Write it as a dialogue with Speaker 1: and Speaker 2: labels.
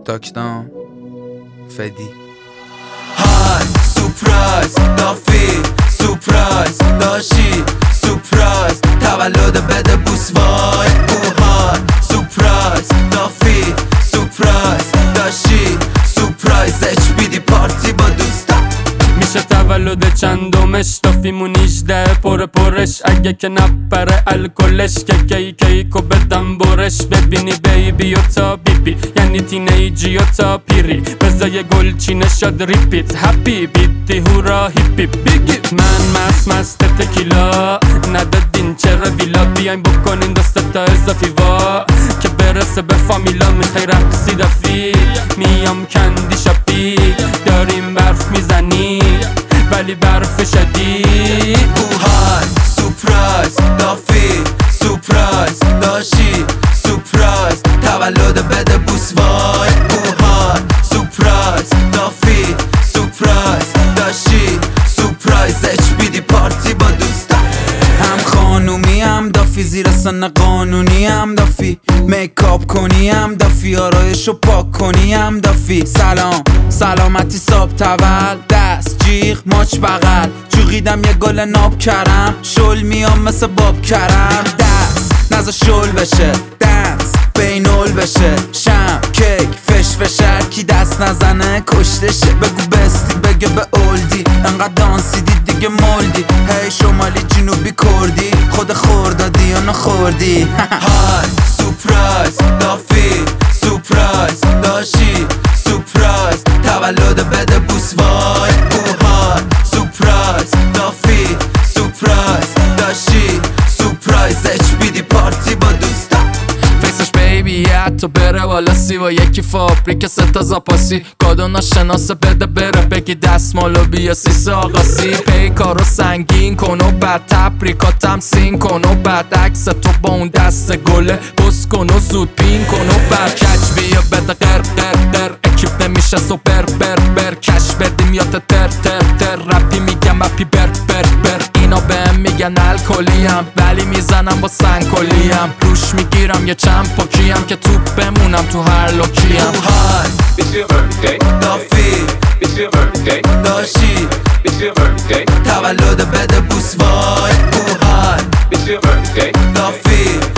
Speaker 1: تاکداون فدی
Speaker 2: های سورپرایز دافی سورپرایز داشی سورپرایز تولد بده بوس وای های سورپرایز دافی سورپرایز داشی سورپرایز HBD پارتی با دوستا
Speaker 3: میشه تولد چندمش دافیمون 18 پرش اگه که نپره الکلش که کیکو بدم برش ببینی بیبی و تا بیبی یعنی تینیجی و تا پیری بزای گلچینه شد ریپیت هپی بیتی هورا هیپی بیگی من مست تکیلا ندادین چرا ویلا بیاین بکنین دوست تا اضافی وا که برسه به فامیلا میخوای رقصی دافی میام کندی شاپی داریم برف میزنی ولی برف شدید
Speaker 2: های سورپرایز دافی سورپرایز داشی سورپرایز تولد بده بوس وای های سورپرایز دافی سورپرایز داشی سورپرایز HBD پارتی با دوستا هم خانومی هم دافی زیر سن قانونی هم دافی میکاپ کنی هم دافی آرایشو پاک کنی هم دافی سلامتی صاحب تول دست جیغ ماچ بغل چوغیدم یه گل ناب کرم شل میام مثل باب کرم دست نزا شل بشه دنس بینول بشه شم کیک فشر کی دست نزنه کشتشه بگو بستی بگه به اولدی انقدر دانسیدی دیگه مولدی هی شمالی جنوبی کردی خود خوردادی یا نخوردی های سورپرایز دافی سورپرایز داشی سورپرایز تولد بده بوس وای های سورپرایز دافی سورپرایز داشی سورپرایز HBD پارتی با دوستا
Speaker 4: فیسش بیبی حتی بره والا سی و یکی فابریک ستا زاپاسی کادو ناشناسه بده بره بگی دستمالو بیا سیس آقاسی پیکارو سنگین کن و بعد تبریکاتم سین کن و بعد عکس تو با اون دست گله بس کن و زود پین کن و بعد کچ بیا بده قر اکیپ نمیشه سوپر بر کش بدیم یا تر رپی میگم اپی بر اینا بهم میگن الکلیم ولی میزنم با سنگکلیم روش میگیرم یه چند پاکیم که توپ بمونم تو هر لوکیم
Speaker 2: های دافی داشی تولد بده بوس وای های دافی